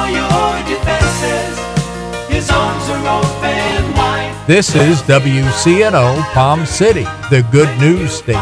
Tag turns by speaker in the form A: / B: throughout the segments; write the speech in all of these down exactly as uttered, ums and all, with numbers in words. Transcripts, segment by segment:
A: for your defenses. His arms are open wide.
B: This is W C N O Palm City, the good news station.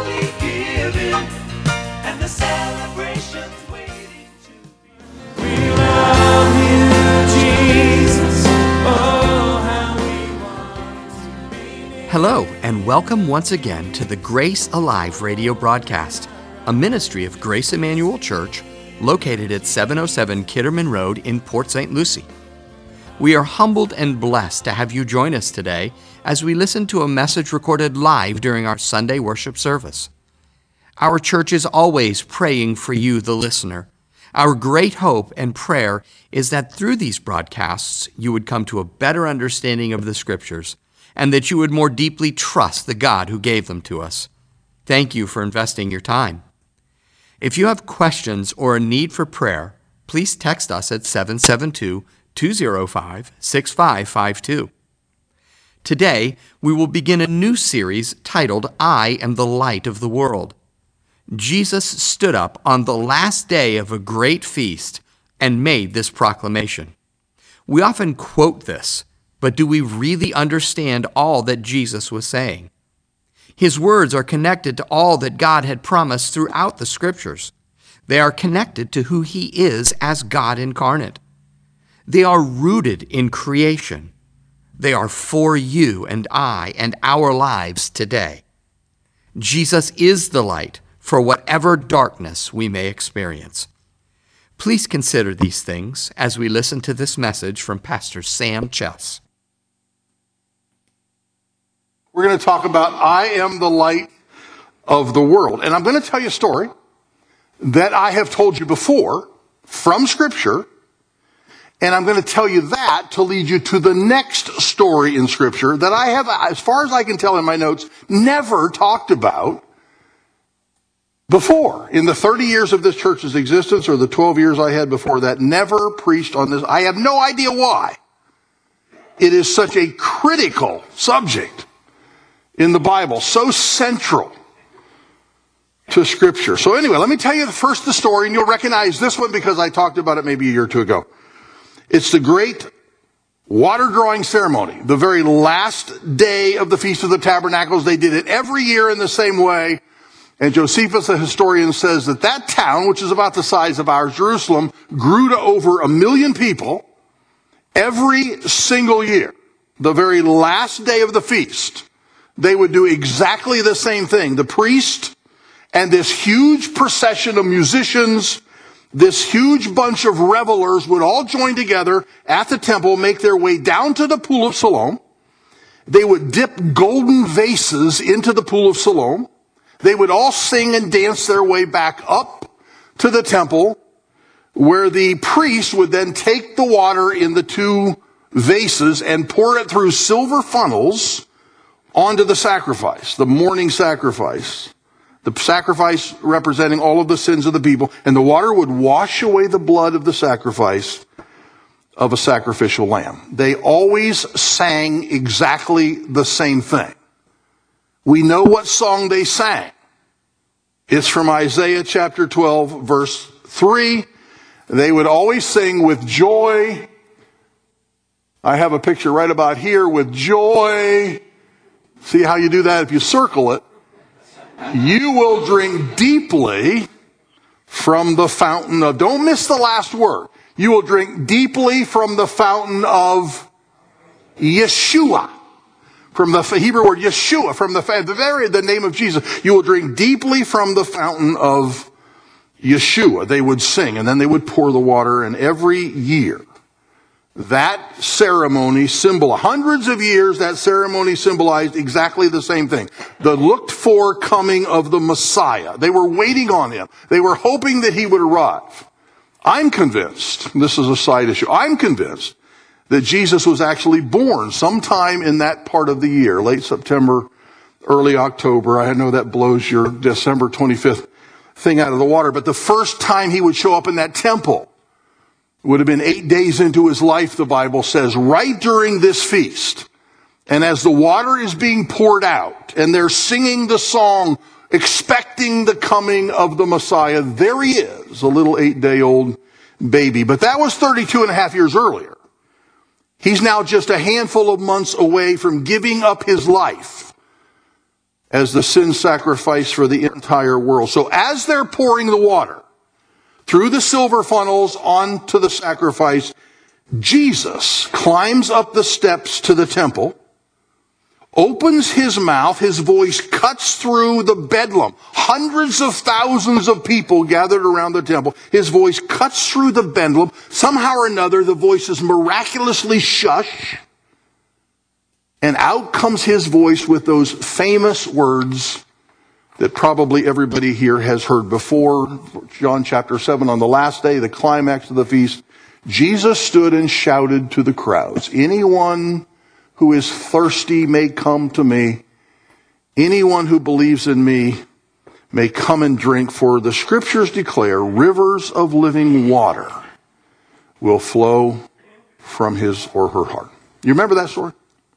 C: Hello, and welcome once again to the Grace Alive radio broadcast, a ministry of Grace Emmanuel Church located at seven oh seven Kitterman Road in Port Saint Lucie. We are humbled and blessed to have you join us today as we listen to a message recorded live during our Sunday worship service. Our church is always praying for you, the listener. Our great hope and prayer is that through these broadcasts, you would come to a better understanding of the Scriptures and that you would more deeply trust the God who gave them to us. Thank you for investing your time. If you have questions or a need for prayer, please text us at seven seven two, two oh five, six five five two. Today, we will begin a new series titled, I Am the Light of the World. Jesus stood up on the last day of a great feast and made this proclamation. We often quote this, but do we really understand all that Jesus was saying? His words are connected to all that God had promised throughout the Scriptures. They are connected to who He is as God incarnate. They are rooted in creation. They are for you and I and our lives today. Jesus is the light for whatever darkness we may experience. Please consider these things as we listen to this message from Pastor Sam Chess.
D: We're going to talk about I am the light of the world. And I'm going to tell you a story that I have told you before from Scripture. And I'm going to tell you that to lead you to the next story in Scripture that I have, as far as I can tell in my notes, never talked about before. In the thirty years of this church's existence, or the twelve years I had before that, never preached on this. I have no idea why. It is such a critical subject in the Bible, so central to Scripture. So anyway, let me tell you first the story, and you'll recognize this one because I talked about it maybe a year or two ago. It's the great water drawing ceremony, the very last day of the Feast of the Tabernacles. They did it every year in the same way. And Josephus, the historian, says that that town, which is about the size of ours, Jerusalem, grew to over a million people every single year. The very last day of the feast, they would do exactly the same thing. The priest and this huge procession of musicians, this huge bunch of revelers would all join together at the temple, make their way down to the pool of Siloam. They would dip golden vases into the pool of Siloam. They would all sing and dance their way back up to the temple, where the priest would then take the water in the two vases and pour it through silver funnels onto the sacrifice, the morning sacrifice, the sacrifice representing all of the sins of the people, and the water would wash away the blood of the sacrifice of a sacrificial lamb. They always sang exactly the same thing. We know what song they sang. It's from Isaiah chapter twelve, verse three. They would always sing with joy. I have a picture right about here with joy. See how you do that? If you circle it, you will drink deeply from the fountain of, don't miss the last word. You will drink deeply from the fountain of Yeshua. From the Hebrew word Yeshua, from the, the very, the name of Jesus. You will drink deeply from the fountain of Yeshua. They would sing, and then they would pour the water, and every year, that ceremony symbolized, hundreds of years, that ceremony symbolized exactly the same thing. The looked for coming of the Messiah. They were waiting on him. They were hoping that he would arrive. I'm convinced, this is a side issue, I'm convinced that Jesus was actually born sometime in that part of the year, late September, early October. I know that blows your December twenty-fifth thing out of the water, but the first time he would show up in that temple would have been eight days into his life, the Bible says, right during this feast. And as the water is being poured out, and they're singing the song, expecting the coming of the Messiah, there he is, a little eight-day-old baby. But that was thirty-two and a half years earlier. He's now just a handful of months away from giving up his life as the sin sacrifice for the entire world. So as they're pouring the water through the silver funnels onto the sacrifice, Jesus climbs up the steps to the temple, opens his mouth, his voice cuts through the bedlam. Hundreds of thousands of people gathered around the temple. His voice cuts through the bedlam. Somehow or another, the voice is miraculously shushed. And out comes his voice with those famous words that probably everybody here has heard before. John chapter seven, on the last day, the climax of the feast, Jesus stood and shouted to the crowds, "Anyone who is thirsty may come to me. Anyone who believes in me may come and drink, for the scriptures declare rivers of living water will flow from his or her heart." You remember that story?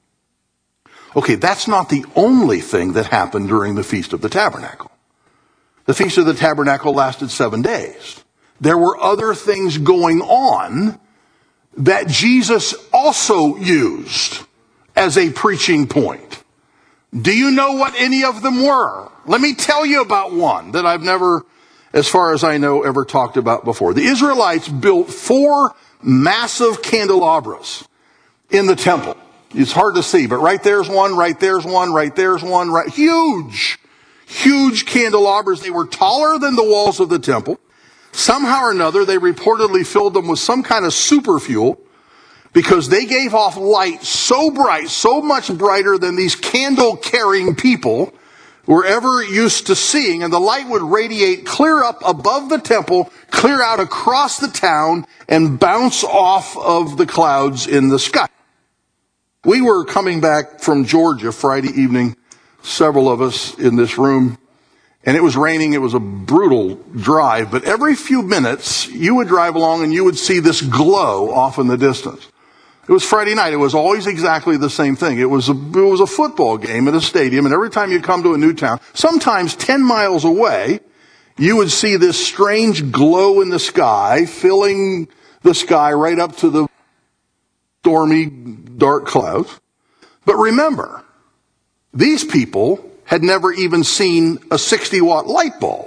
D: Okay, that's not the only thing that happened during the Feast of the Tabernacle. The Feast of the Tabernacle lasted seven days. There were other things going on that Jesus also used as a preaching point. Do you know what any of them were? Let me tell you about one that I've never, as far as I know, ever talked about before. The Israelites built four massive candelabras in the temple. It's hard to see, but right there's one, right there's one, right there's one, right, huge, huge candelabras. They were taller than the walls of the temple. Somehow or another, they reportedly filled them with some kind of super fuel, because they gave off light so bright, so much brighter than these candle-carrying people were ever used to seeing. And the light would radiate clear up above the temple, clear out across the town, and bounce off of the clouds in the sky. We were coming back from Georgia Friday evening, several of us in this room, and it was raining. It was a brutal drive, but every few minutes you would drive along and you would see this glow off in the distance. It was Friday night. It was always exactly the same thing. It was a, it was a football game at a stadium, and every time you come to a new town, sometimes ten miles away, you would see this strange glow in the sky, filling the sky right up to the stormy, dark clouds. But remember, these people had never even seen a sixty watt light bulb.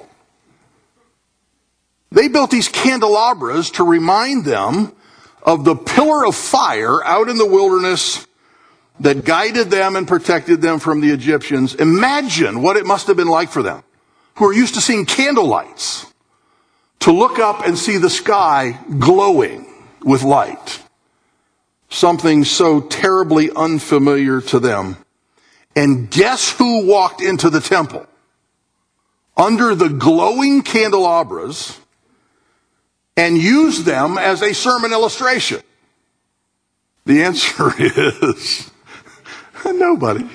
D: They built these candelabras to remind them of the pillar of fire out in the wilderness that guided them and protected them from the Egyptians. Imagine what it must have been like for them, who are used to seeing candle lights, to look up and see the sky glowing with light. Something so terribly unfamiliar to them. And guess who walked into the temple? Under the glowing candelabras, and used them as a sermon illustration? The answer is nobody.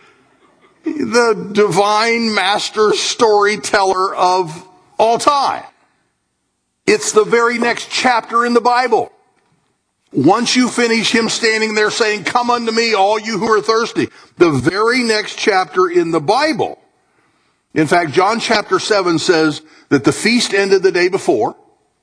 D: The divine master storyteller of all time. It's the very next chapter in the Bible. Once you finish him standing there saying, "Come unto me, all you who are thirsty," the very next chapter in the Bible. In fact, John chapter seven says that the feast ended the day before.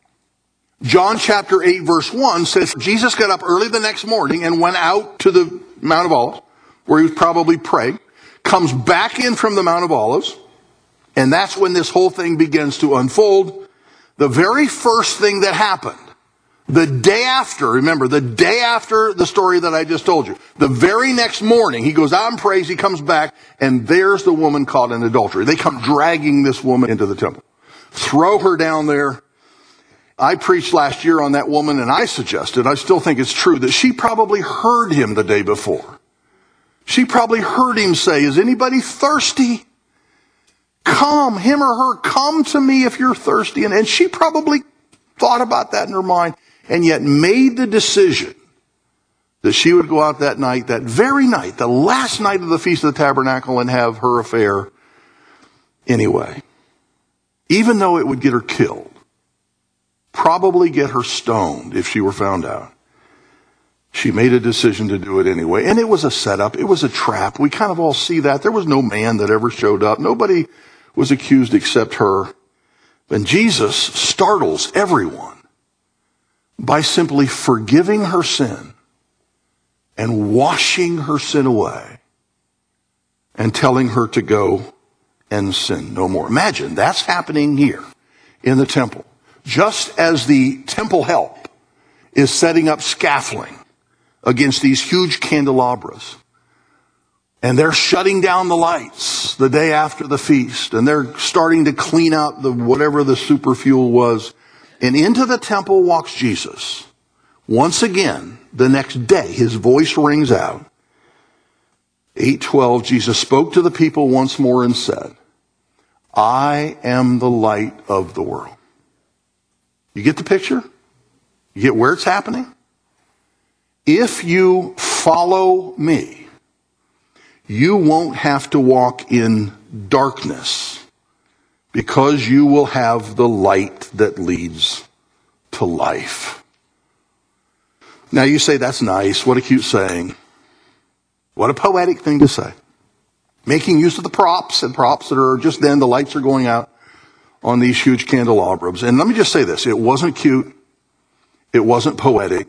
D: John chapter eight verse one says Jesus got up early the next morning and went out to the Mount of Olives, where he was probably praying, comes back in from the Mount of Olives, and that's when this whole thing begins to unfold. The very first thing that happened, the day after, remember, the day after the story that I just told you, the very next morning, he goes out and prays, he comes back, and there's the woman caught in adultery. They come dragging this woman into the temple, throw her down there. I preached last year on that woman, and I suggested, I still think it's true, that she probably heard him the day before. She probably heard him say, "Is anybody thirsty? Come, him or her, come to me if you're thirsty." And, and she probably thought about that in her mind, and yet made the decision that she would go out that night, that very night, the last night of the Feast of the Tabernacle, and have her affair anyway. Even though it would get her killed, probably get her stoned if she were found out, she made a decision to do it anyway. And it was a setup. It was a trap. We kind of all see that. There was no man that ever showed up. Nobody was accused except her. And Jesus startles everyone by simply forgiving her sin and washing her sin away and telling her to go and sin no more. Imagine that's happening here in the temple. Just as the temple help is setting up scaffolding against these huge candelabras, and they're shutting down the lights the day after the feast, and they're starting to clean out the whatever the super fuel was, and into the temple walks Jesus. Once again, the next day, his voice rings out. eight twelve, Jesus spoke to the people once more and said, I am the light of the world. You get the picture? You get where it's happening? If you follow me, you won't have to walk in darkness because you will have the light that leads to life. Now you say, that's nice. What a cute saying. What a poetic thing to say. Making use of the props and props that are just then, the lights are going out on these huge candelabras. And let me just say this. It wasn't cute. It wasn't poetic.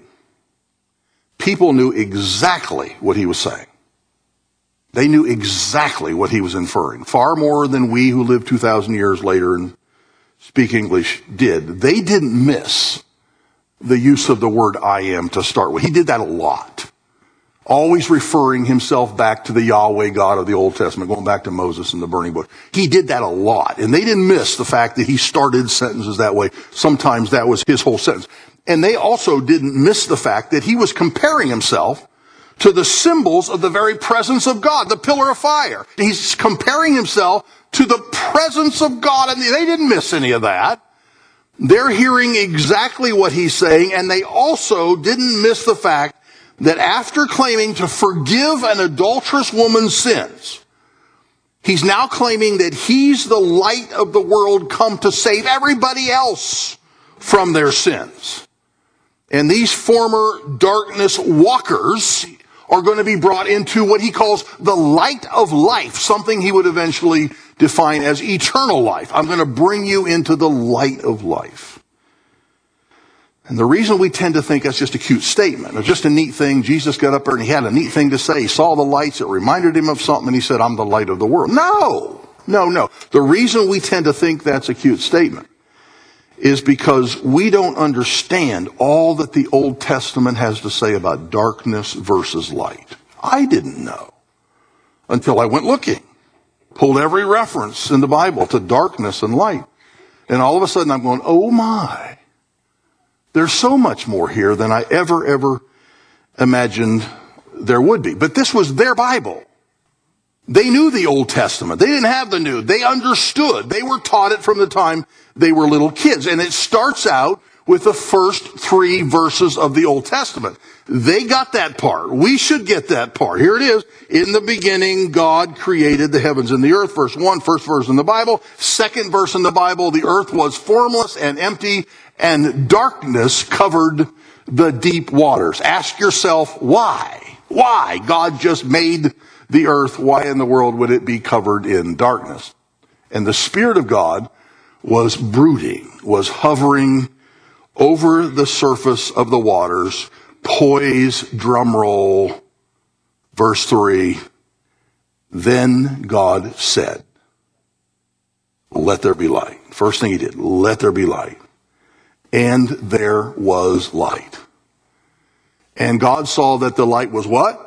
D: People knew exactly what he was saying. They knew exactly what he was inferring, far more than we who lived two thousand years later and speak English did. They didn't miss the use of the word I am to start with. He did that a lot, always referring himself back to the Yahweh God of the Old Testament, going back to Moses and the burning bush. He did that a lot, and they didn't miss the fact that he started sentences that way. Sometimes that was his whole sentence. And they also didn't miss the fact that he was comparing himself to the symbols of the very presence of God, the pillar of fire. He's comparing himself to the presence of God, and they didn't miss any of that. They're hearing exactly what he's saying, and they also didn't miss the fact that after claiming to forgive an adulterous woman's sins, he's now claiming that he's the light of the world come to save everybody else from their sins. And these former darkness walkers are going to be brought into what he calls the light of life, something he would eventually define as eternal life. I'm going to bring you into the light of life. And the reason we tend to think that's just a cute statement, or just a neat thing, Jesus got up there and he had a neat thing to say. He saw the lights, it reminded him of something, and he said, I'm the light of the world. No, no, no. The reason we tend to think that's a cute statement is because we don't understand all that the Old Testament has to say about darkness versus light. I didn't know until I went looking, pulled every reference in the Bible to darkness and light. And all of a sudden I'm going, oh my, there's so much more here than I ever, ever imagined there would be. But this was their Bible. They knew the Old Testament. They didn't have the New. They understood. They were taught it from the time they were little kids. And it starts out with the first three verses of the Old Testament. They got that part. We should get that part. Here it is. In the beginning, God created the heavens and the earth. Verse one, first verse in the Bible. Second verse in the Bible, the earth was formless and empty, and darkness covered the deep waters. Ask yourself, why? Why? God just made the earth. Why in the world would it be covered in darkness? And the Spirit of God was brooding, was hovering over the surface of the waters. Poise, drum roll, verse three. Then God said, let there be light. First thing he did, let there be light. And there was light. And God saw that the light was what?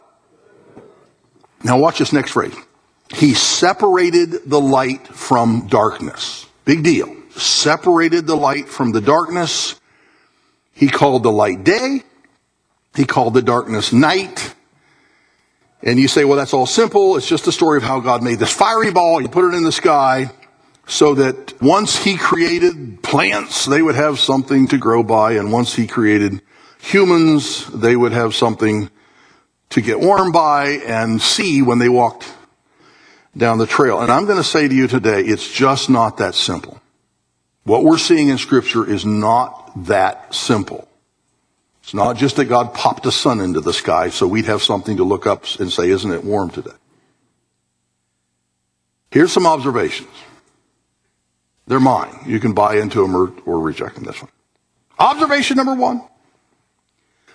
D: Now watch this next phrase. He separated the light from darkness. Big deal. Separated the light from the darkness. He called the light day. He called the darkness night. And you say, well, that's all simple. It's just the story of how God made this fiery ball. He put it in the sky so that once he created plants, they would have something to grow by. And once he created humans, they would have something to get warm by and see when they walked down the trail. And I'm going to say to you today, it's just not that simple. What we're seeing in Scripture is not that simple. It's not just that God popped a sun into the sky so we'd have something to look up and say, isn't it warm today? Here's some observations. They're mine. You can buy into them or, or reject them. This one. Observation number one.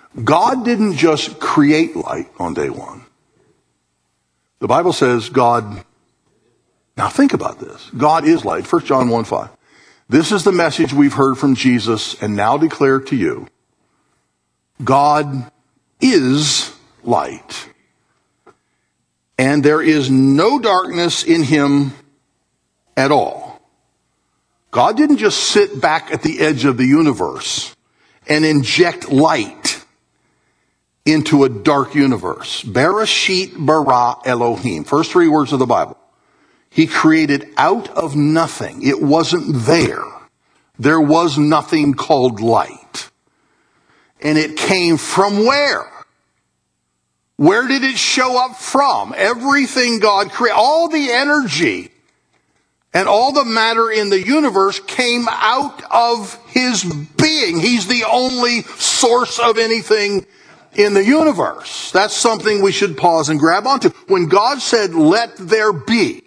D: God didn't just create light on day one. The Bible says God, now think about this. God is light. First John one five. This is the message we've heard from Jesus and now declare to you. God is light. And there is no darkness in him at all. God didn't just sit back at the edge of the universe and inject light into a dark universe. Bereshit bara Elohim. First three words of the Bible. He created out of nothing. It wasn't there. There was nothing called light. And it came from where? Where did it show up from? Everything God created, all the energy and all the matter in the universe came out of his being. He's the only source of anything in the universe. That's something we should pause and grab onto. When God said, let there be,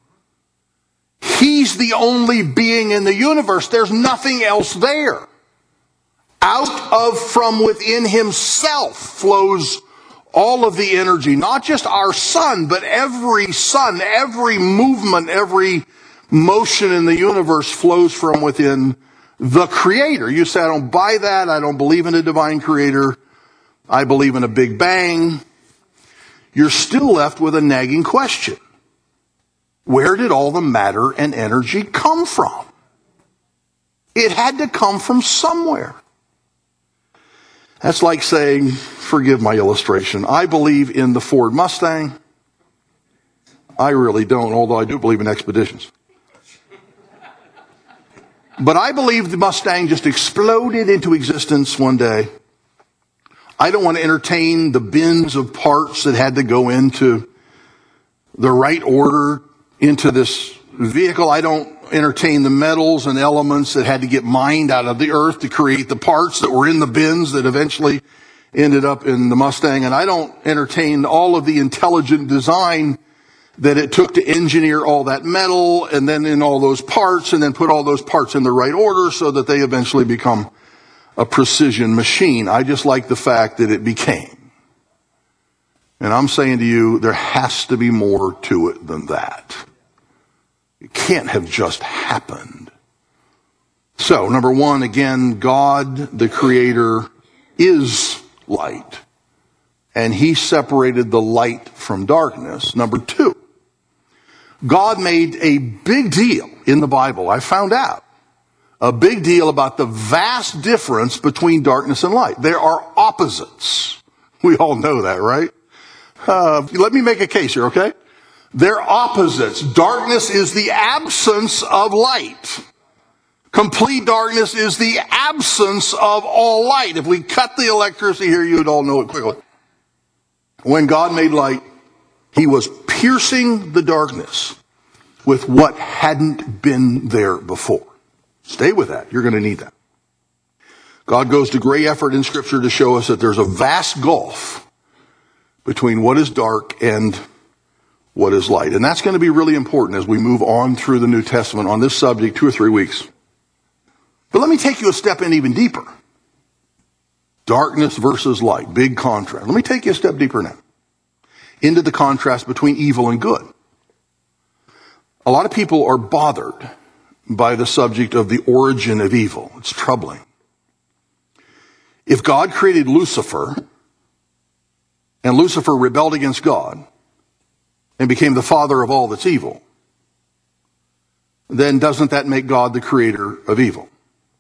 D: he's the only being in the universe. There's nothing else there. Out of, from within himself flows all of the energy, not just our sun, but every sun, every movement, every motion in the universe flows from within the Creator. You say, I don't buy that. I don't believe in a divine creator. I believe in a Big Bang. You're still left with a nagging question. Where did all the matter and energy come from? It had to come from somewhere. That's like saying, forgive my illustration, I believe in the Ford Mustang. I really don't, although I do believe in expeditions. But I believe the Mustang just exploded into existence one day. I don't want to entertain the bins of parts that had to go into the right order into this vehicle. I don't entertain the metals and elements that had to get mined out of the earth to create the parts that were in the bins that eventually ended up in the Mustang. And I don't entertain all of the intelligent design that it took to engineer all that metal and then in all those parts and then put all those parts in the right order so that they eventually become a precision machine. I just like the fact that it became. And I'm saying to you, there has to be more to it than that. It can't have just happened. So, number one, again, God, the Creator, is light. And he separated the light from darkness. Number two, God made a big deal in the Bible, I found out, a big deal about the vast difference between darkness and light. There are opposites. We all know that, right? Uh, let me make a case here, okay? They're opposites. Darkness is the absence of light. Complete darkness is the absence of all light. If we cut the electricity here, you'd all know it quickly. When God made light, he was piercing the darkness with what hadn't been there before. Stay with that. You're going to need that. God goes to great effort in Scripture to show us that there's a vast gulf between what is dark and what is light. And that's going to be really important as we move on through the New Testament on this subject, two or three weeks. But let me take you a step in even deeper. Darkness versus light, big contrast. Let me take you a step deeper now into the contrast between evil and good. A lot of people are bothered by the subject of the origin of evil. It's troubling. If God created Lucifer, and Lucifer rebelled against God, and became the father of all that's evil, then doesn't that make God the creator of evil?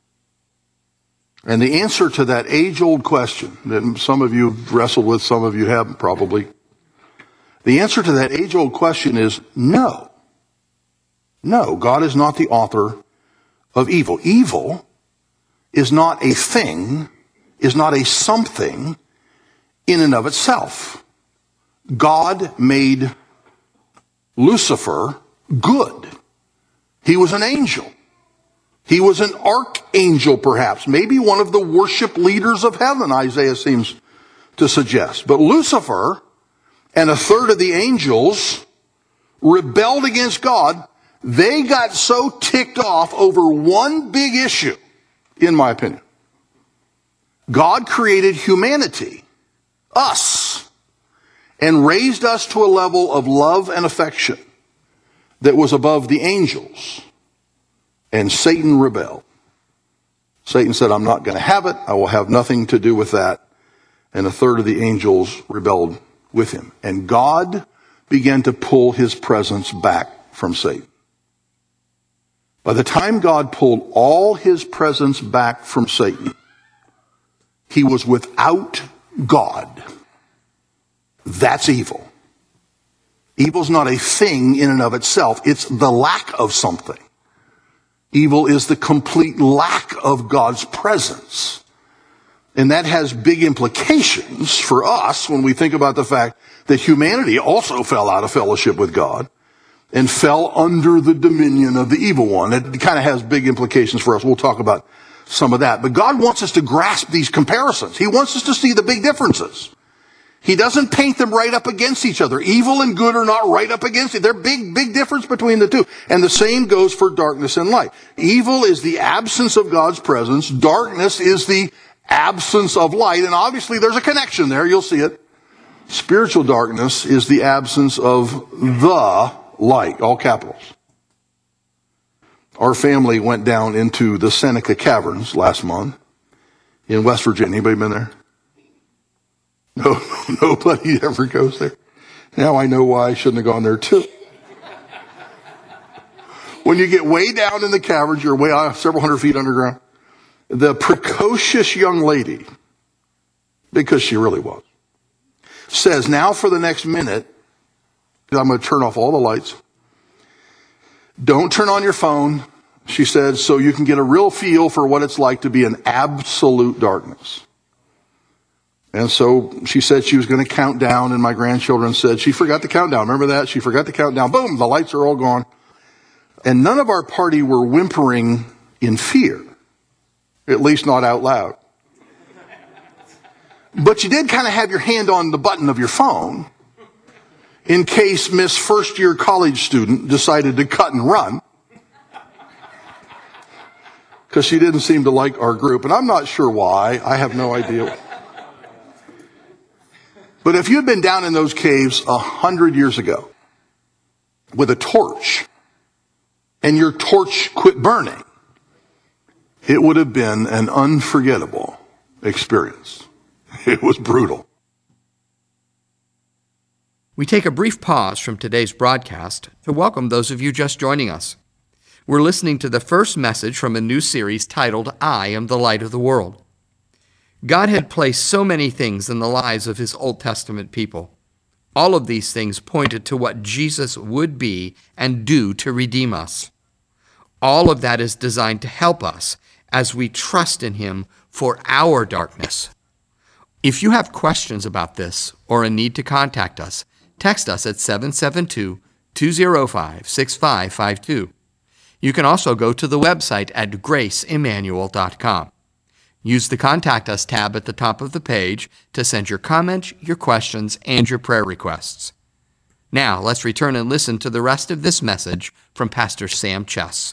D: And the answer to that age-old question that some of you have wrestled with, some of you haven't probably, the answer to that age-old question is no. No, God is not the author of evil. Evil is not a thing, is not a something in and of itself. God made Lucifer good. He was an angel. He was an archangel, perhaps. Maybe one of the worship leaders of heaven, Isaiah seems to suggest. But Lucifer and a third of the angels rebelled against God. They got so ticked off over one big issue, in my opinion. God created humanity, us, and raised us to a level of love and affection that was above the angels. And Satan rebelled. Satan said, I'm not going to have it. I will have nothing to do with that. And a third of the angels rebelled with him. And God began to pull his presence back from Satan. By the time God pulled all his presence back from Satan, he was without God. That's evil. Evil's not a thing in and of itself. It's the lack of something. Evil is the complete lack of God's presence. And that has big implications for us when we think about the fact that humanity also fell out of fellowship with God and fell under the dominion of the evil one. It kind of has big implications for us. We'll talk about some of that. But God wants us to grasp these comparisons. He wants us to see the big differences. He doesn't paint them right up against each other. Evil and good are not right up against it. There's big, big difference between the two. And the same goes for darkness and light. Evil is the absence of God's presence. Darkness is the absence of light. And obviously there's a connection there. You'll see it. Spiritual darkness is the absence of the light, all capitals. Our family went down into the Seneca Caverns last month in West Virginia. Anybody been there? No, nobody ever goes there. Now I know why I shouldn't have gone there too. When you get way down in the caverns, you're way out, several hundred feet underground. The precocious young lady, because she really was, says, now for the next minute, I'm going to turn off all the lights. Don't turn on your phone, she said, so you can get a real feel for what it's like to be in absolute darkness. And so she said she was going to count down, and my grandchildren said she forgot to count down. Remember that? She forgot to count down. Boom, the lights are all gone. And none of our party were whimpering in fear, at least not out loud. But you did kind of have your hand on the button of your phone in case Miss first-year college student decided to cut and run, because she didn't seem to like our group. And I'm not sure why. I have no idea. But if you'd been down in those caves a hundred years ago with a torch and your torch quit burning, it would have been an unforgettable experience. It was brutal.
C: We take a brief pause from today's broadcast to welcome those of you just joining us. We're listening to the first message from a new series titled, I Am the Light of the World. God had placed so many things in the lives of his Old Testament people. All of these things pointed to what Jesus would be and do to redeem us. All of that is designed to help us as we trust in him for our darkness. If you have questions about this or a need to contact us, text us at seven seven two, two zero five, six five five two. You can also go to the website at grace emmanuel dot com. Use the Contact Us tab at the top of the page to send your comments, your questions, and your prayer requests. Now, let's return and listen to the rest of this message from Pastor Sam Chess.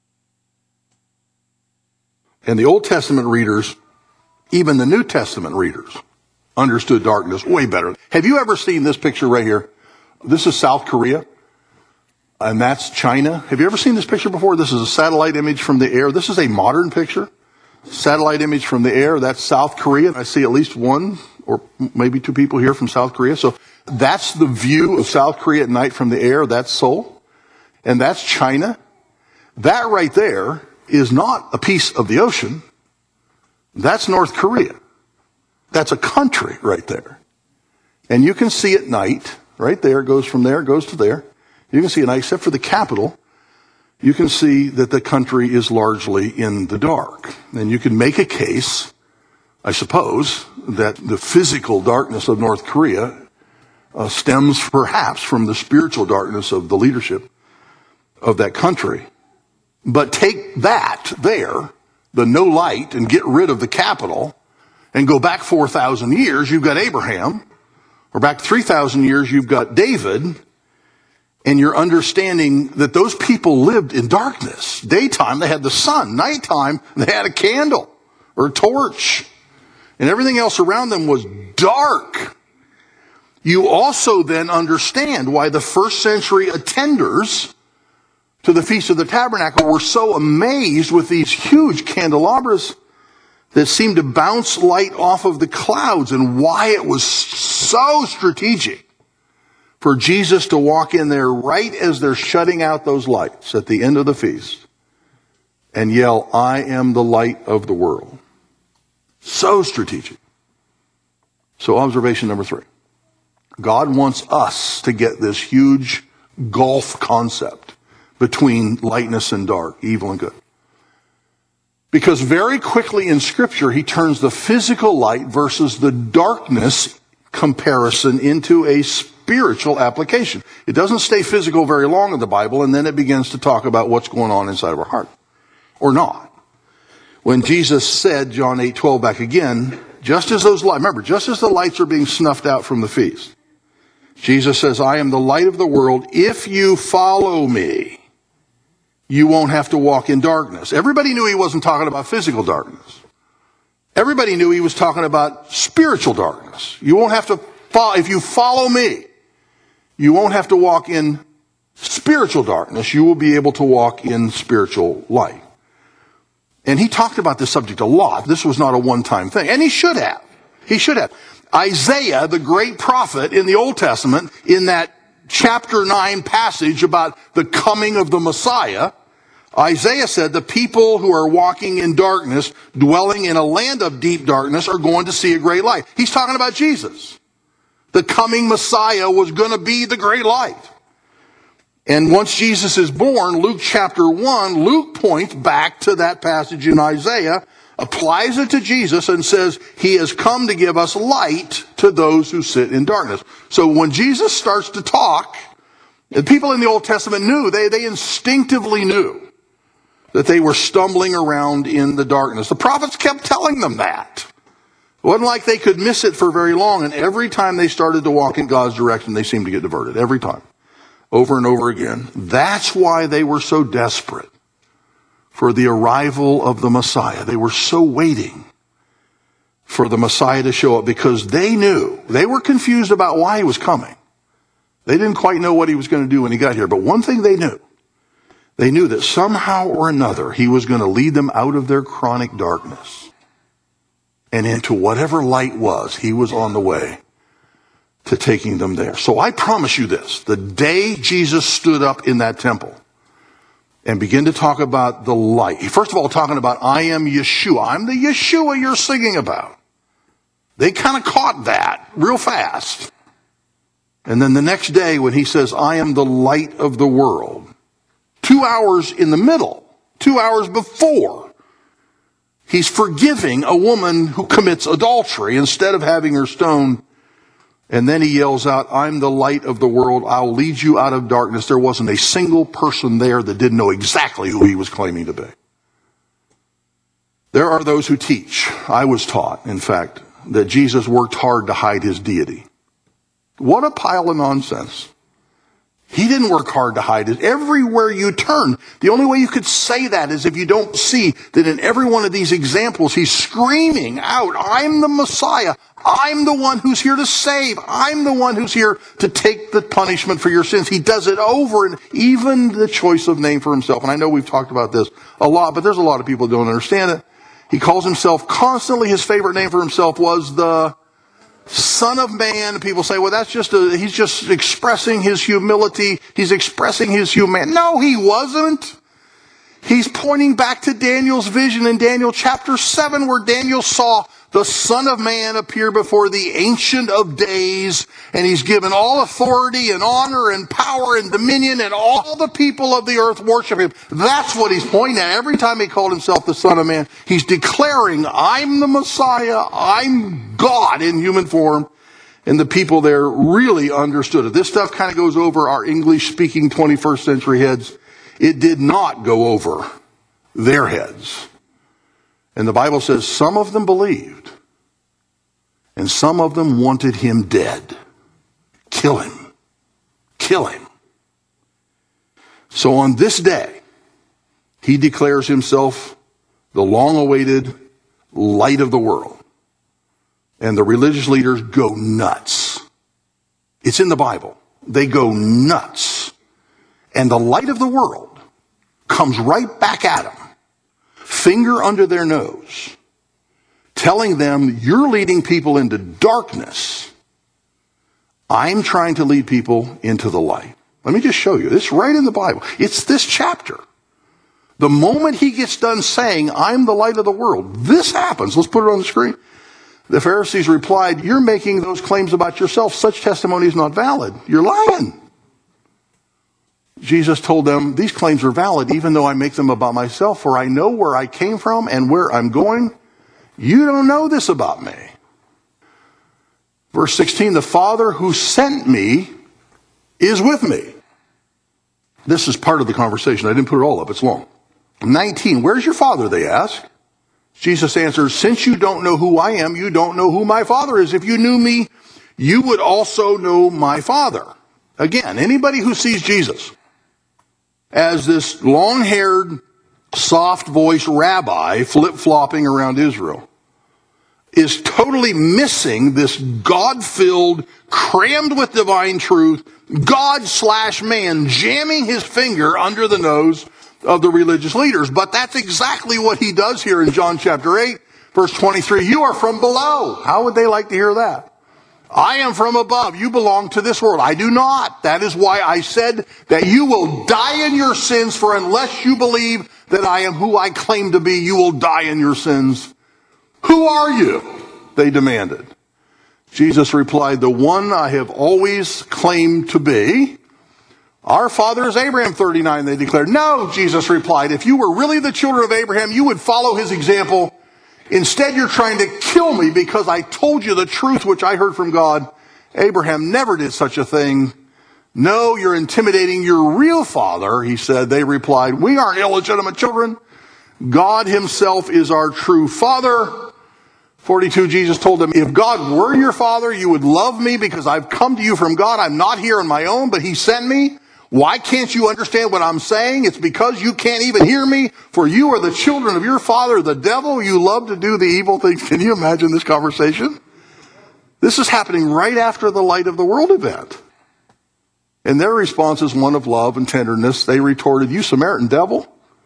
D: And the Old Testament readers, even the New Testament readers, understood darkness way better. Have you ever seen this picture right here? This is South Korea, and that's China. Have you ever seen this picture before? This is a satellite image from the air. This is a modern picture. Satellite image from the air. That's South Korea. I see at least one or maybe two people here from South Korea. So that's the view of South Korea at night from the air. That's Seoul. And that's China. That right there is not a piece of the ocean. That's North Korea. That's a country right there. And you can see at night, right there, goes from there, goes to there. You can see at night, except for the capital, you can see that the country is largely in the dark. And you can make a case, I suppose, that the physical darkness of North Korea uh, stems perhaps from the spiritual darkness of the leadership of that country. But take that there, the no light, and get rid of the capital, and go back four thousand years, you've got Abraham, or back three thousand years, you've got David, and you're understanding that those people lived in darkness. Daytime, they had the sun. Nighttime, they had a candle or a torch. and everything else around them was dark. You also then understand why the first century attenders to the Feast of the Tabernacle were so amazed with these huge candelabras that seemed to bounce light off of the clouds, and why it was so strategic for Jesus to walk in there right as they're shutting out those lights at the end of the feast and yell, "I am the light of the world." So strategic. So observation number three. God wants us to get this huge gulf concept between lightness and dark, evil and good. Because very quickly in Scripture, he turns the physical light versus the darkness comparison into a spiritual application. It doesn't stay physical very long in the Bible, and then it begins to talk about what's going on inside of our heart. Or not. When Jesus said, John eight twelve back again, just as those lights, remember, just as the lights are being snuffed out from the feast, Jesus says, "I am the light of the world. If you follow me, you won't have to walk in darkness." Everybody knew he wasn't talking about physical darkness. Everybody knew he was talking about spiritual darkness. You won't have to follow, if you follow me, you won't have to walk in spiritual darkness. You will be able to walk in spiritual light. And he talked about this subject a lot. This was not a one-time thing. And he should have. He should have. Isaiah, the great prophet in the Old Testament, in that chapter nine passage about the coming of the Messiah, Isaiah said the people who are walking in darkness, dwelling in a land of deep darkness, are going to see a great light. He's talking about Jesus. The coming Messiah was going to be the great light. And once Jesus is born, Luke chapter one, Luke points back to that passage in Isaiah, applies it to Jesus, and says, he has come to give us light to those who sit in darkness. So when Jesus starts to talk, the people in the Old Testament knew, they, they instinctively knew that they were stumbling around in the darkness. The prophets kept telling them that. It wasn't like they could miss it for very long, and every time they started to walk in God's direction, they seemed to get diverted. Every time. Over and over again. That's why they were so desperate for the arrival of the Messiah. They were so waiting for the Messiah to show up because they knew, they were confused about why he was coming. They didn't quite know what he was going to do when he got here. But one thing they knew, they knew that somehow or another he was going to lead them out of their chronic darkness and into whatever light was. He was on the way to taking them there. So I promise you this, the day Jesus stood up in that temple and began to talk about the light, first of all talking about, I am Yeshua. I'm the Yeshua you're singing about. They kind of caught that real fast. And then the next day when he says, I am the light of the world, two hours in the middle, two hours before, he's forgiving a woman who commits adultery instead of having her stoned. And then he yells out, I'm the light of the world. I'll lead you out of darkness. There wasn't a single person there that didn't know exactly who he was claiming to be. There are those who teach, I was taught, in fact, that Jesus worked hard to hide his deity. What a pile of nonsense. He didn't work hard to hide it. Everywhere you turn, the only way you could say that is if you don't see that in every one of these examples, he's screaming out, I'm the Messiah. I'm the one who's here to save. I'm the one who's here to take the punishment for your sins. He does it over, and even the choice of name for himself. And I know we've talked about this a lot, but there's a lot of people who don't understand it. He calls himself constantly, his favorite name for himself was the Son of Man. People say, well, that's just a, he's just expressing his humility. He's expressing his humanity. No, he wasn't. He's pointing back to Daniel's vision in Daniel chapter seven, where Daniel saw the Son of Man appear before the Ancient of Days, and he's given all authority and honor and power and dominion, and all the people of the earth worship him. That's what he's pointing at. Every time he called himself the Son of Man, he's declaring, I'm the Messiah, I'm God in human form. And the people there really understood it. This stuff kind of goes over our English-speaking twenty-first century heads. It did not go over their heads. And the Bible says some of them believed, and some of them wanted him dead. Kill him. Kill him. So on this day, he declares himself the long-awaited light of the world. And the religious leaders go nuts. It's in the Bible. They go nuts. And the light of the world comes right back at them, finger under their nose, telling them, you're leading people into darkness. I'm trying to lead people into the light. Let me just show you. It's right in the Bible. It's this chapter. The moment he gets done saying, I'm the light of the world, this happens. Let's put it on the screen. The Pharisees replied, you're making those claims about yourself. Such testimony is not valid. You're lying. Jesus told them, these claims are valid even though I make them about myself, for I know where I came from and where I'm going. You don't know this about me. Verse sixteen, the Father who sent me is with me. This is part of the conversation. I didn't put it all up. It's long. nineteen, where's your Father, they ask. Jesus answers, since you don't know who I am, you don't know who my Father is. If you knew me, you would also know my Father. Again, anybody who sees Jesus as this long-haired, soft-voiced rabbi flip-flopping around Israel is totally missing this God-filled, crammed with divine truth, God slash man jamming his finger under the nose of the religious leaders. But that's exactly what he does here in John chapter eight, verse twenty-three. You are from below. How would they like to hear that? I am from above. You belong to this world. I do not. That is why I said that you will die in your sins, for unless you believe that I am who I claim to be, you will die in your sins. Who are you? They demanded. Jesus replied, the one I have always claimed to be. Our father is Abraham. Thirty-nine, they declared. No, Jesus replied, if you were really the children of Abraham, you would follow his example. Instead, you're trying to kill me because I told you the truth which I heard from God. Abraham never did such a thing. No, you're intimidating your real father, he said. They replied, we aren't illegitimate children. God himself is our true father. forty-two, Jesus told them, if God were your father, you would love me because I've come to you from God. I'm not here on my own, but he sent me. Why can't you understand what I'm saying? It's because you can't even hear me, for you are the children of your father, the devil. You love to do the evil things. Can you imagine this conversation? This is happening right after the light of the world event. And their response is one of love and tenderness. They retorted, you Samaritan devil.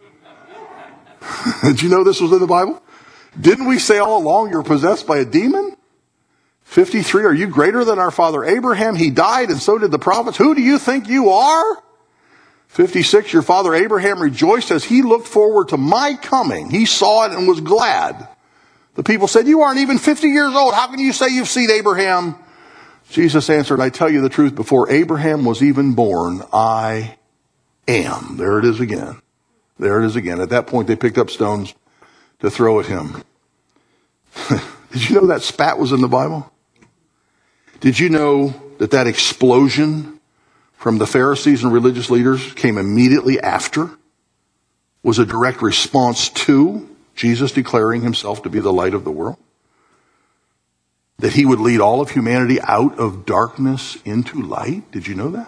D: Did you know this was in the Bible? Didn't we say all along you're possessed by a demon? fifty-three, are you greater than our father Abraham? He died and so did the prophets. Who do you think you are? fifty-six, your father Abraham rejoiced as he looked forward to my coming. He saw it and was glad. The people said, you aren't even fifty years old. How can you say you've seen Abraham? Jesus answered, I tell you the truth, before Abraham was even born, I am. There it is again. There it is again. At that point, they picked up stones to throw at him. Did you know that spat was in the Bible? Did you know that that explosion from the Pharisees and religious leaders came immediately after? Was a direct response to Jesus declaring himself to be the light of the world? That he would lead all of humanity out of darkness into light? Did you know that?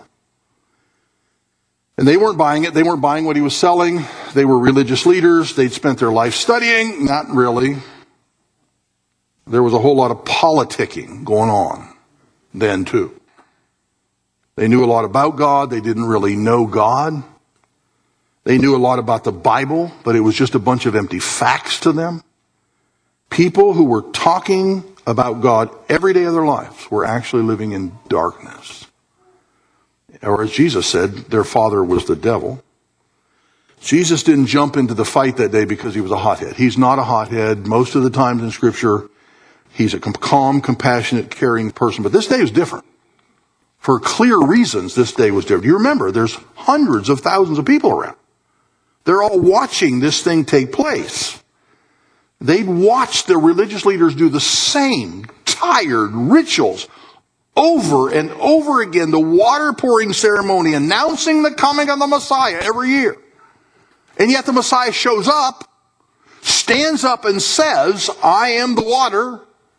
D: And they weren't buying it. They weren't buying what he was selling. They were religious leaders. They'd spent their life studying. Not really. There was a whole lot of politicking going on then too. They knew a lot about God. They didn't really know God. They knew a lot about the Bible, but it was just a bunch of empty facts to them. People who were talking about God every day of their lives were actually living in darkness. Or as Jesus said, their father was the devil. Jesus didn't jump into the fight that day because he was a hothead. He's not a hothead. Most of the times in Scripture, he's a calm, compassionate, caring person. But this day is different. For clear reasons, this day was different. You remember, there's hundreds of thousands of people around. They're all watching this thing take place. They'd watch the religious leaders do the same tired rituals over and over again, the water pouring ceremony announcing the coming of the Messiah every year. And yet the Messiah shows up, stands up and says, I am the water.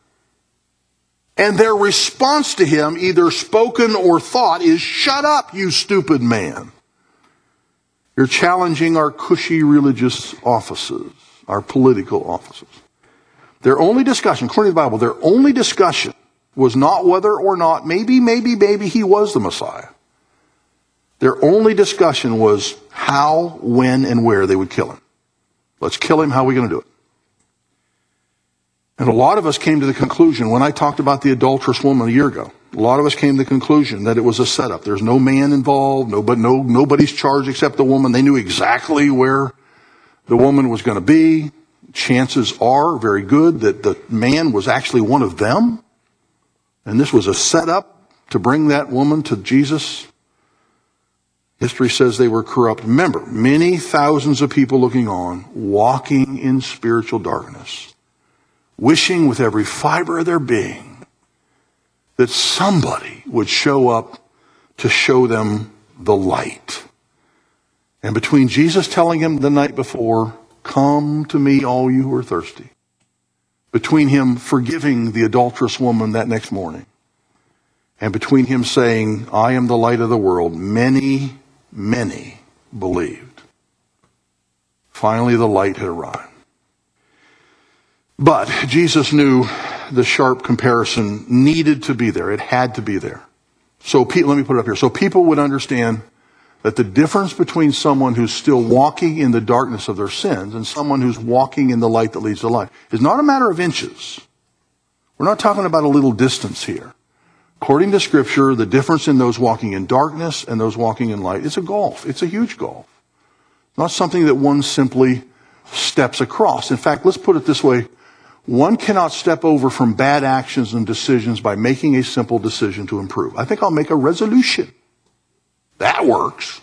D: And their response to him, either spoken or thought, is, shut up, you stupid man. You're challenging our cushy religious offices, our political offices. Their only discussion, according to the Bible, their only discussion was not whether or not, maybe, maybe, maybe he was the Messiah. Their only discussion was how, when, and where they would kill him. Let's kill him. How are we going to do it? And a lot of us came to the conclusion, when I talked about the adulterous woman a year ago, a lot of us came to the conclusion that it was a setup. There's no man involved, nobody, no, nobody's charged except the woman. They knew exactly where the woman was going to be. Chances are very good that the man was actually one of them. And this was a setup to bring that woman to Jesus. History says they were corrupt. Remember, many thousands of people looking on, walking in spiritual darkness, wishing with every fiber of their being that somebody would show up to show them the light. And between Jesus telling him the night before, "Come to me, all you who are thirsty," between him forgiving the adulterous woman that next morning, and between him saying, "I am the light of the world," many, many believed. Finally, the light had arrived. But Jesus knew the sharp comparison needed to be there. It had to be there. So pe- let me put it up here. So people would understand that the difference between someone who's still walking in the darkness of their sins and someone who's walking in the light that leads to life is not a matter of inches. We're not talking about a little distance here. According to Scripture, the difference in those walking in darkness and those walking in light is a gulf. It's a huge gulf. Not something that one simply steps across. In fact, let's put it this way. One cannot step over from bad actions and decisions by making a simple decision to improve. I think I'll make a resolution. That works.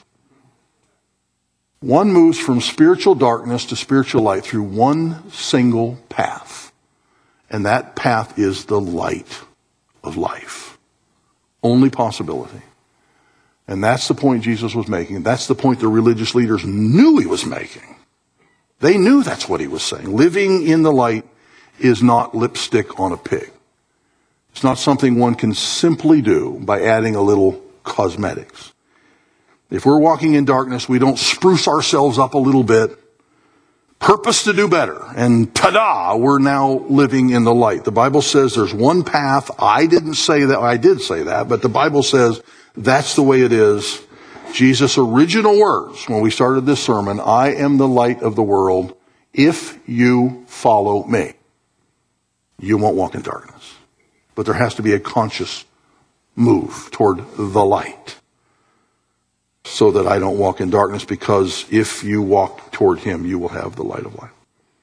D: One moves from spiritual darkness to spiritual light through one single path. And that path is the light of life. Only possibility. And that's the point Jesus was making. That's the point the religious leaders knew he was making. They knew that's what he was saying. Living in the light is not lipstick on a pig. It's not something one can simply do by adding a little cosmetics. If we're walking in darkness, we don't spruce ourselves up a little bit, purpose to do better, and ta-da, we're now living in the light. The Bible says there's one path. I didn't say that. I did say that, but the Bible says that's the way it is. Jesus' original words when we started this sermon, "I am the light of the world. If you follow me, you won't walk in darkness." But there has to be a conscious move toward the light so that I don't walk in darkness, because if you walk toward him, you will have the light of life.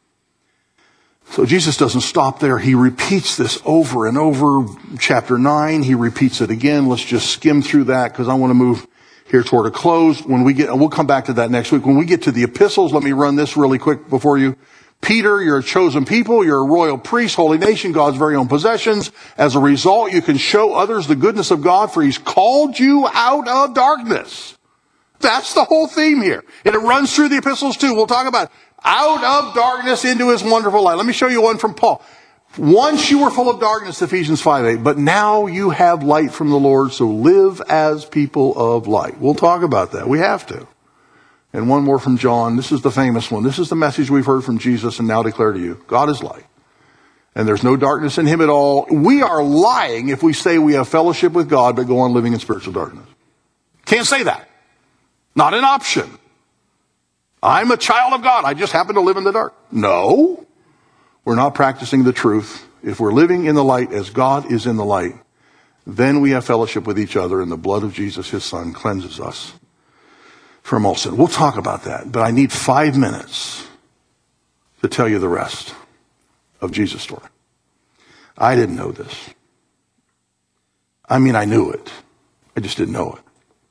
D: So Jesus doesn't stop there. He repeats this over and over. Chapter nine, he repeats it again. Let's just skim through that because I want to move here toward a close. When we get, we'll come back to that next week. When we get to the epistles, let me run this really quick before you. Peter, you're a chosen people, you're a royal priest, holy nation, God's very own possessions. As a result, you can show others the goodness of God, for he's called you out of darkness. That's the whole theme here. And it runs through the epistles too. We'll talk about it. Out of darkness into his wonderful light. Let me show you one from Paul. Once you were full of darkness, Ephesians five eight, but now you have light from the Lord, so live as people of light. We'll talk about that. We have to. And one more from John. This is the famous one. This is the message we've heard from Jesus and now declare to you. God is light, and there's no darkness in him at all. We are lying if we say we have fellowship with God but go on living in spiritual darkness. Can't say that. Not an option. I'm a child of God. I just happen to live in the dark. No. We're not practicing the truth. If we're living in the light as God is in the light, then we have fellowship with each other, and the blood of Jesus, his son, cleanses us from all sin. We'll talk about that, but I need five minutes to tell you the rest of Jesus' story. I didn't know this. I mean, I knew it. I just didn't know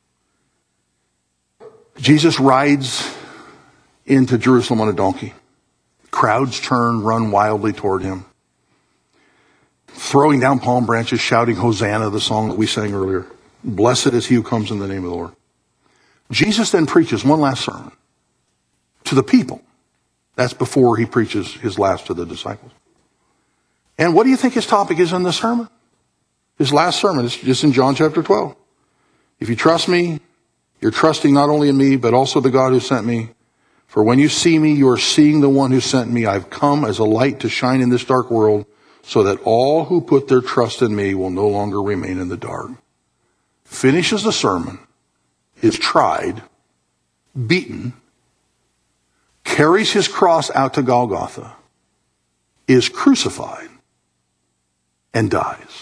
D: it. Jesus rides into Jerusalem on a donkey. Crowds turn, run wildly toward him, throwing down palm branches, shouting, Hosanna, the song that we sang earlier. Blessed is he who comes in the name of the Lord. Jesus then preaches one last sermon to the people. That's before he preaches his last to the disciples. And what do you think his topic is in the sermon? His last sermon is just in John chapter twelve. If you trust me, you're trusting not only in me, but also the God who sent me. For when you see me, you are seeing the one who sent me. I've come as a light to shine in this dark world, so that all who put their trust in me will no longer remain in the dark. Finishes the sermon, is tried, beaten, carries his cross out to Golgotha, is crucified, and dies.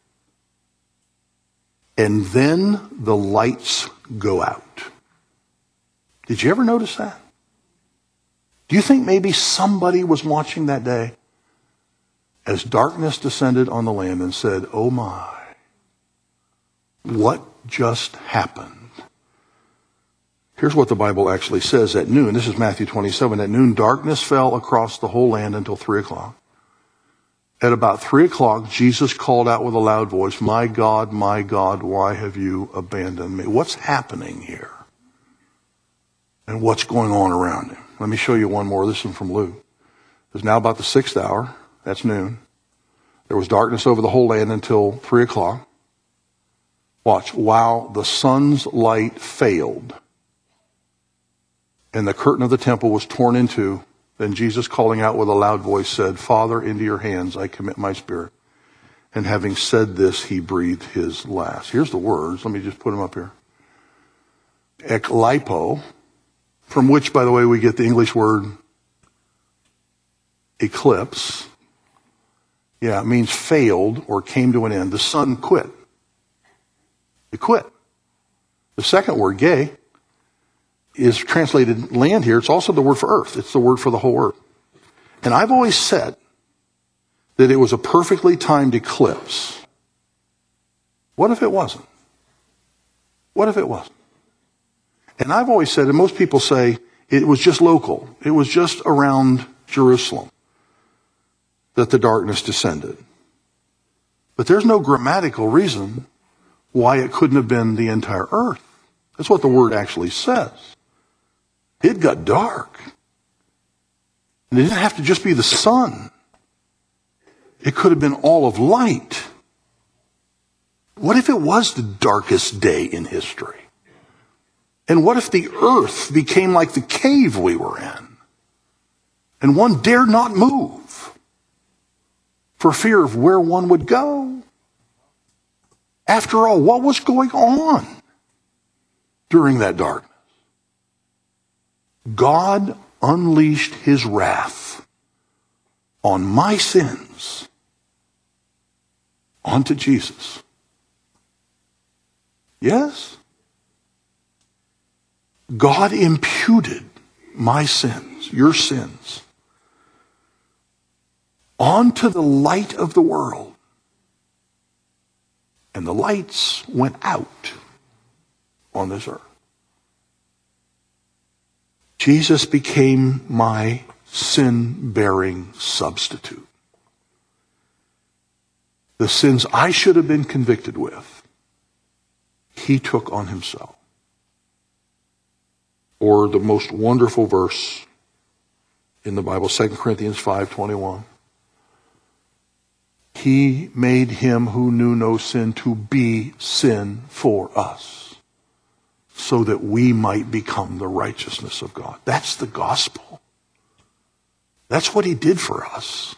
D: And then the lights go out. Did you ever notice that? Do you think maybe somebody was watching that day as darkness descended on the land and said, oh my, what just happened? Here's what the Bible actually says. At noon, this is Matthew twenty-seven, at noon darkness fell across the whole land until three o'clock. At about three o'clock, Jesus called out with a loud voice, my God, my God, why have you abandoned me? What's happening here? And what's going on around him? Let me show you one more. This is from Luke. It's now about the sixth hour. That's noon. There was darkness over the whole land until three o'clock. Watch. While the sun's light failed and the curtain of the temple was torn in two, then Jesus, calling out with a loud voice, said, Father, into your hands I commit my spirit. And having said this, he breathed his last. Here's the words. Let me just put them up here. Ek lipo, from which, by the way, we get the English word eclipse. Yeah, it means failed or came to an end. The sun quit. It quit. The second word, gay, is translated land here. It's also the word for earth. It's the word for the whole earth. And I've always said that it was a perfectly timed eclipse. What if it wasn't? What if it wasn't? And I've always said, and most people say, it was just local. It was just around Jerusalem that the darkness descended. But there's no grammatical reason why it couldn't have been the entire earth. That's what the word actually says. It got dark. And it didn't have to just be the sun. It could have been all of light. What if it was the darkest day in history? And what if the earth became like the cave we were in? And one dared not move for fear of where one would go? After all, what was going on during that darkness? God unleashed his wrath on my sins onto Jesus. Yes? God imputed my sins, your sins, onto the light of the world. And the lights went out on this earth. Jesus became my sin-bearing substitute. The sins I should have been convicted with, he took on himself. Or the most wonderful verse in the Bible, Second Corinthians five twenty-one. He made him who knew no sin to be sin for us, so that we might become the righteousness of God. That's the gospel. That's what he did for us.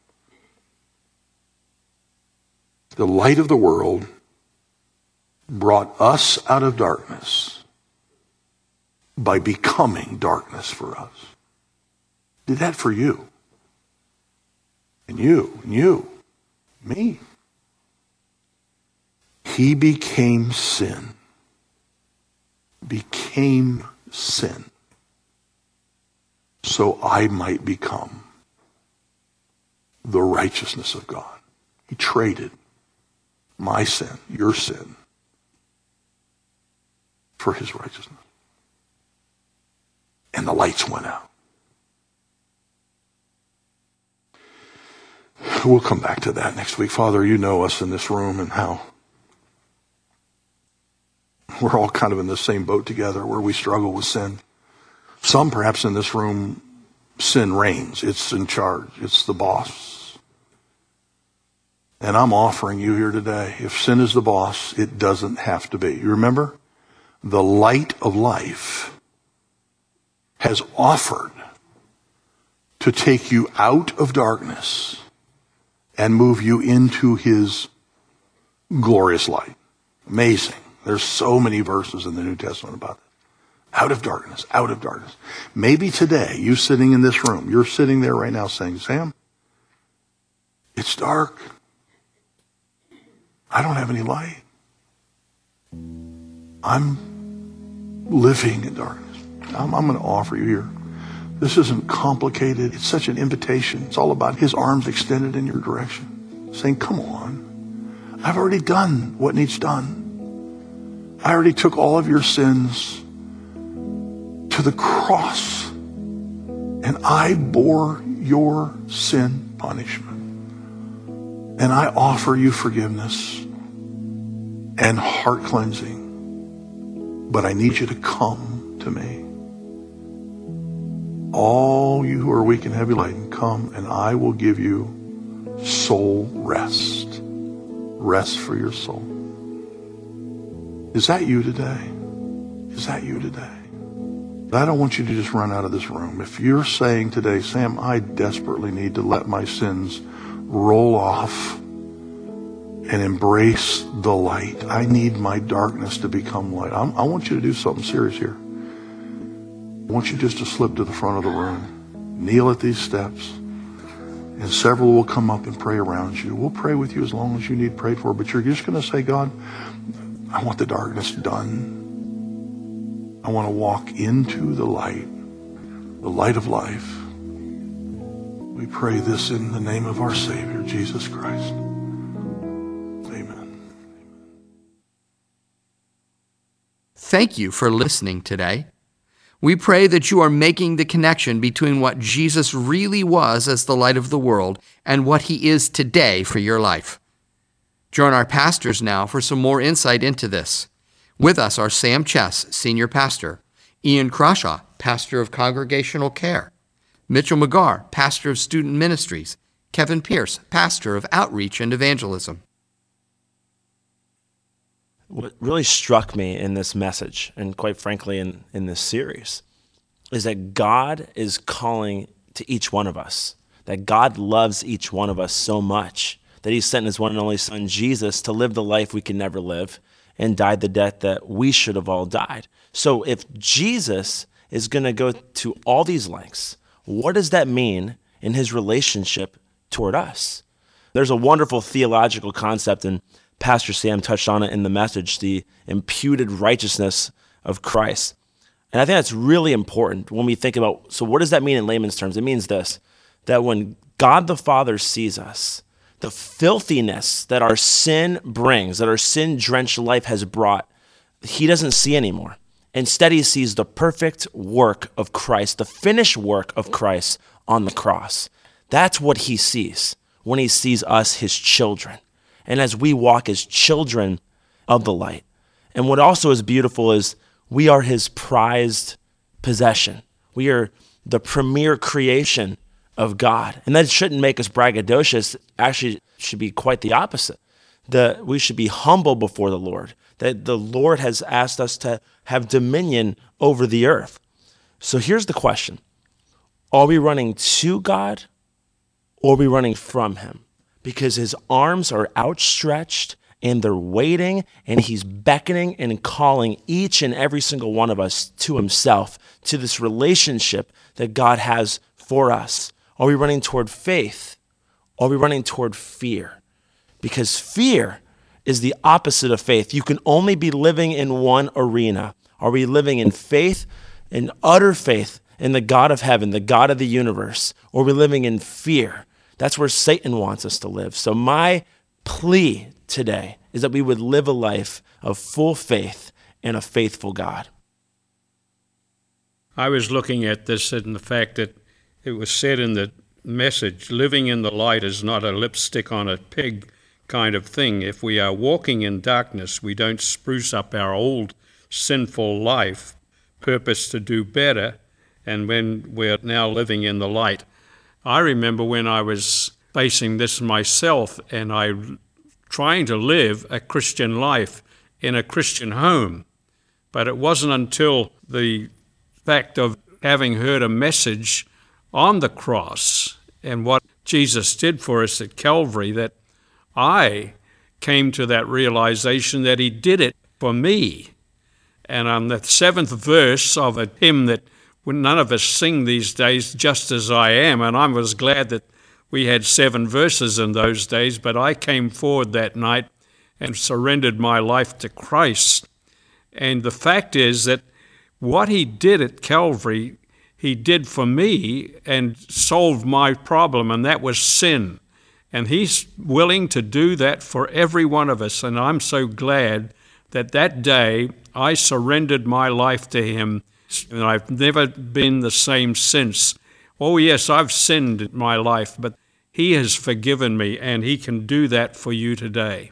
D: The light of the world brought us out of darkness by becoming darkness for us. Did that for you. And you, and you, me. He became sin. Became sin. So I might become the righteousness of God. He traded my sin, your sin, for his righteousness. And the lights went out. We'll come back to that next week. Father, you know us in this room and how we're all kind of in the same boat together where we struggle with sin. Some perhaps in this room, sin reigns. It's in charge. It's the boss. And I'm offering you here today, if sin is the boss, it doesn't have to be. You remember? The light of life has offered to take you out of darkness and move you into his glorious light. Amazing. There's so many verses in the New Testament about that. Out of darkness, out of darkness. Maybe today, you sitting in this room, you're sitting there right now saying, Sam, it's dark. I don't have any light. I'm living in darkness. I'm, I'm going to offer you here. This isn't complicated. It's such an invitation. It's all about his arms extended in your direction, saying, come on. I've already done what needs done. I already took all of your sins to the cross, and I bore your sin punishment. And I offer you forgiveness and heart cleansing. But I need you to come to me. All you who are weak and heavy laden, come and I will give you soul rest. Rest for your soul. Is that you today? Is that you today? I don't want you to just run out of this room. If you're saying today, Sam, I desperately need to let my sins roll off and embrace the light. I need my darkness to become light. I'm, I want you to do something serious here. I want you just to slip to the front of the room, kneel at these steps, and several will come up and pray around you. We'll pray with you as long as you need prayed for, but you're just going to say, God, I want the darkness done. I want to walk into the light, the light of life. We pray this in the name of our Savior, Jesus Christ. Amen.
C: Thank you for listening today. We pray that you are making the connection between what Jesus really was as the light of the world and what he is today for your life. Join our pastors now for some more insight into this. With us are Sam Chess, Senior Pastor, Ian Crawshaw, Pastor of Congregational Care, Mitchell McGarr, Pastor of Student Ministries, Kevin Pierce, Pastor of Outreach and Evangelism.
E: What really struck me in this message, and quite frankly in, in this series, is that God is calling to each one of us, that God loves each one of us so much that he sent his one and only son, Jesus, to live the life we can never live and died the death that we should have all died. So if Jesus is going to go to all these lengths, what does that mean in his relationship toward us? There's a wonderful theological concept, and Pastor Sam touched on it in the message, the imputed righteousness of Christ. And I think that's really important when we think about, so what does that mean in layman's terms? It means this, that when God the Father sees us, the filthiness that our sin brings, that our sin-drenched life has brought, he doesn't see anymore. Instead, he sees the perfect work of Christ, the finished work of Christ on the cross. That's what he sees when he sees us, his children. And as we walk as children of the light. And what also is beautiful is we are his prized possession. We are the premier creation of God. And that shouldn't make us braggadocious. Actually, it should be quite the opposite. That we should be humble before the Lord. That the Lord has asked us to have dominion over the earth. So here's the question. Are we running to God or are we running from him? Because his arms are outstretched and they're waiting, and he's beckoning and calling each and every single one of us to himself, to this relationship that God has for us. Are we running toward faith? Or are we running toward fear? Because fear is the opposite of faith. You can only be living in one arena. Are we living in faith, in utter faith in the God of heaven, the God of the universe? Or are we living in fear? That's where Satan wants us to live. So my plea today is that we would live a life of full faith in a faithful God.
F: I was looking at this in the fact that it was said in the message, living in the light is not a lipstick on a pig kind of thing. If we are walking in darkness, we don't spruce up our old sinful life, purpose to do better, and when we're now living in the light. I remember when I was facing this myself and I trying to live a Christian life in a Christian home. But it wasn't until the fact of having heard a message on the cross and what Jesus did for us at Calvary, that I came to that realization that he did it for me. And on the seventh verse of a hymn that none of us sing these days, Just As I Am, and I was glad that we had seven verses in those days, but I came forward that night and surrendered my life to Christ. And the fact is that what he did at Calvary, he did for me and solved my problem, and that was sin. And he's willing to do that for every one of us. And I'm so glad that that day I surrendered my life to him, and I've never been the same since. Oh, yes, I've sinned in my life, but he has forgiven me, and he can do that for you today.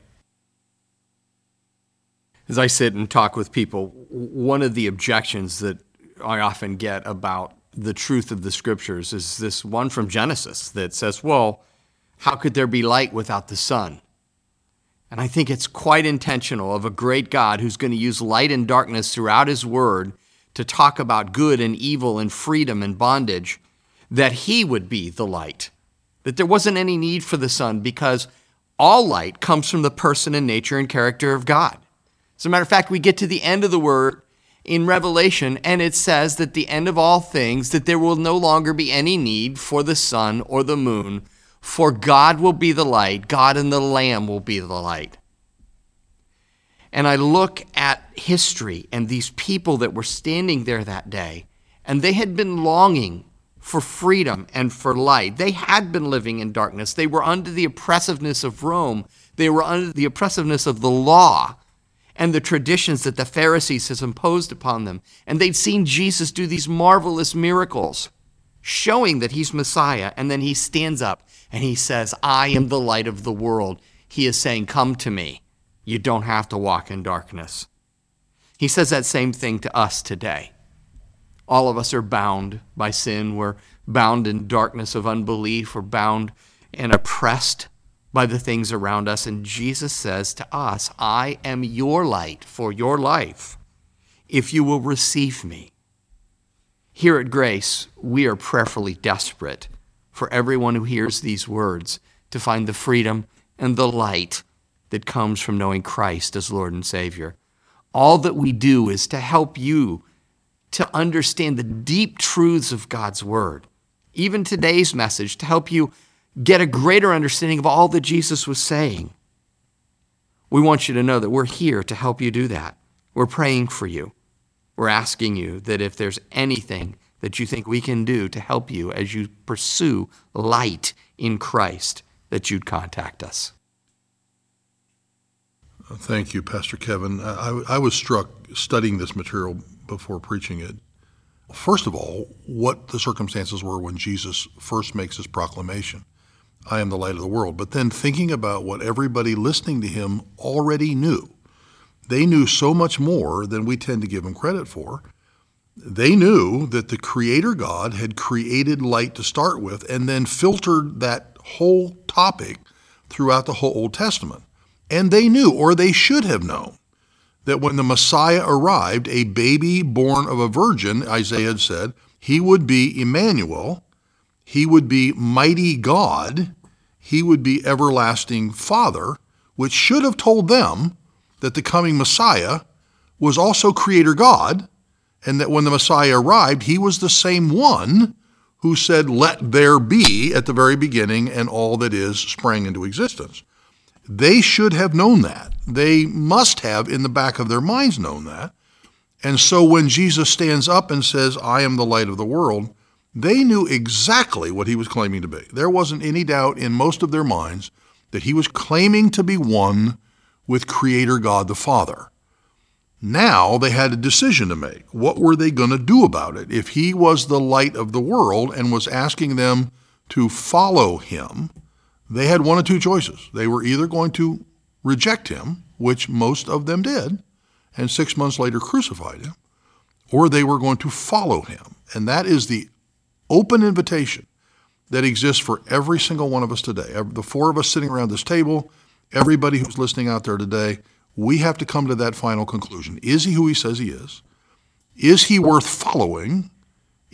C: As I sit and talk with people, one of the objections that I often get about the truth of the Scriptures is this one from Genesis that says, well, how could there be light without the sun? And I think it's quite intentional of a great God who's going to use light and darkness throughout his word to talk about good and evil and freedom and bondage, that he would be the light, that there wasn't any need for the sun because all light comes from the person and nature and character of God. As a matter of fact, we get to the end of the word in Revelation, and it says that the end of all things, that there will no longer be any need for the sun or the moon, for God will be the light, God and the Lamb will be the light. And I look at history and these people that were standing there that day, and they had been longing for freedom and for light. They had been living in darkness. They were under the oppressiveness of Rome. They were under the oppressiveness of the law and the traditions that the Pharisees has imposed upon them. And they'd seen Jesus do these marvelous miracles, showing that he's Messiah. And then he stands up and he says, I am the light of the world. He is saying, come to me. You don't have to walk in darkness. He says that same thing to us today. All of us are bound by sin. We're bound in darkness of unbelief. We're bound and oppressed by the things around us. And Jesus says to us, I am your light for your life if you will receive me. Here at Grace, we are prayerfully desperate for everyone who hears these words to find the freedom and the light that comes from knowing Christ as Lord and Savior. All that we do is to help you to understand the deep truths of God's Word. Even today's message, to help you get a greater understanding of all that Jesus was saying. We want you to know that we're here to help you do that. We're praying for you. We're asking you that if there's anything that you think we can do to help you as you pursue light in Christ, that you'd contact us.
G: Thank you, Pastor Kevin. I, I was struck studying this material before preaching it. First of all, what the circumstances were when Jesus first makes his proclamation, I am the light of the world. But then thinking about what everybody listening to him already knew. They knew so much more than we tend to give him credit for. They knew that the Creator God had created light to start with and then filtered that whole topic throughout the whole Old Testament. And they knew, or they should have known, that when the Messiah arrived, a baby born of a virgin, Isaiah had said, he would be Emmanuel, he would be mighty God, he would be everlasting Father, which should have told them that the coming Messiah was also Creator God, and that when the Messiah arrived, he was the same one who said, let there be at the very beginning, and all that is sprang into existence. They should have known that. They must have in the back of their minds known that. And so when Jesus stands up and says, I am the light of the world, they knew exactly what he was claiming to be. There wasn't any doubt in most of their minds that he was claiming to be one with Creator God the Father. Now they had a decision to make. What were they going to do about it? If he was the light of the world and was asking them to follow him, they had one of two choices. They were either going to reject him, which most of them did, and six months later crucified him, or they were going to follow him. And that is the open invitation that exists for every single one of us today. The four of us sitting around this table, everybody who's listening out there today, we have to come to that final conclusion. Is he who he says he is? Is he worth following?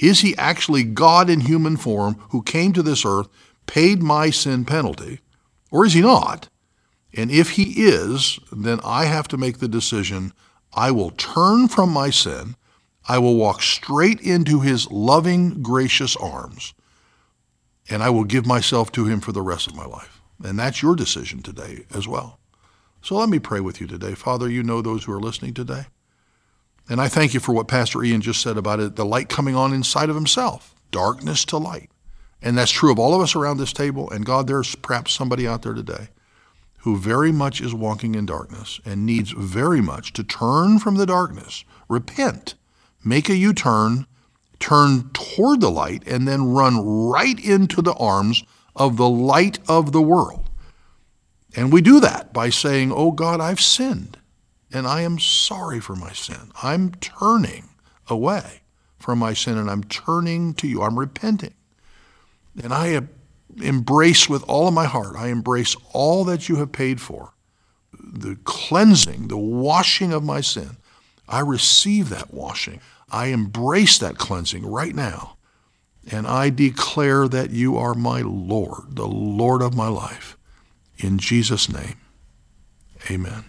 G: Is he actually God in human form who came to this earth, paid my sin penalty, or is he not? And if he is, then I have to make the decision, I will turn from my sin, I will walk straight into his loving, gracious arms, and I will give myself to him for the rest of my life. And that's your decision today as well. So let me pray with you today. Father, you know those who are listening today. And I thank you for what Pastor Ian just said about it, the light coming on inside of himself, darkness to light. And that's true of all of us around this table. And God, there's perhaps somebody out there today who very much is walking in darkness and needs very much to turn from the darkness, repent, make a U-turn, turn toward the light, and then run right into the arms of the light of the world. And we do that by saying, oh God, I've sinned, and I am sorry for my sin. I'm turning away from my sin, and I'm turning to you. I'm repenting. And I embrace with all of my heart, I embrace all that you have paid for, the cleansing, the washing of my sin. I receive that washing. I embrace that cleansing right now. And I declare that you are my Lord, the Lord of my life. In Jesus' name, amen.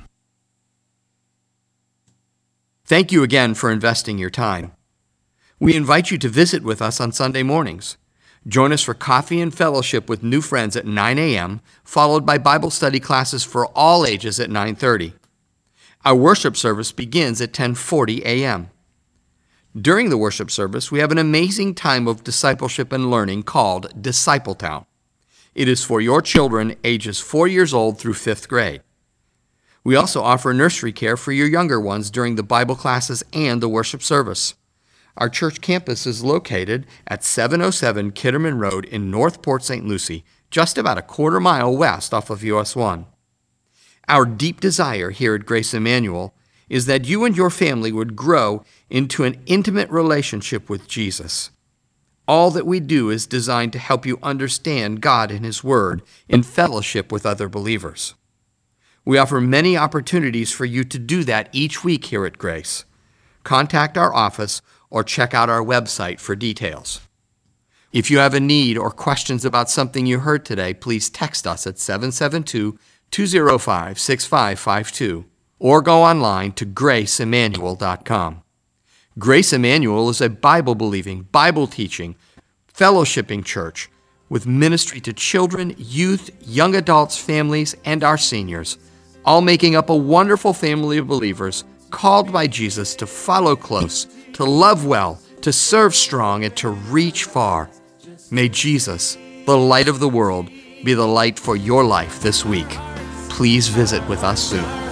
C: Thank you again for investing your time. We invite you to visit with us on Sunday mornings. Join us for coffee and fellowship with new friends at nine a.m., followed by Bible study classes for all ages at nine thirty. Our worship service begins at ten forty a.m. During the worship service, we have an amazing time of discipleship and learning called Discipletown. It is for your children ages four years old through fifth grade. We also offer nursery care for your younger ones during the Bible classes and the worship service. Our church campus is located at seven oh seven Kitterman Road in North Port Saint Lucie, just about a quarter mile west off of U S one. Our deep desire here at Grace Emmanuel is that you and your family would grow into an intimate relationship with Jesus. All that we do is designed to help you understand God and His Word in fellowship with other believers. We offer many opportunities for you to do that each week here at Grace. Contact our office or check out our website for details. If you have a need or questions about something you heard today, please text us at seven seven two, two oh five, six five five two or go online to grace emmanuel dot com. Grace Emmanuel is a Bible-believing, Bible-teaching, fellowshipping church with ministry to children, youth, young adults, families, and our seniors, all making up a wonderful family of believers called by Jesus to follow close, to love well, to serve strong, and to reach far. May Jesus, the light of the world, be the light for your life this week. Please visit with us soon.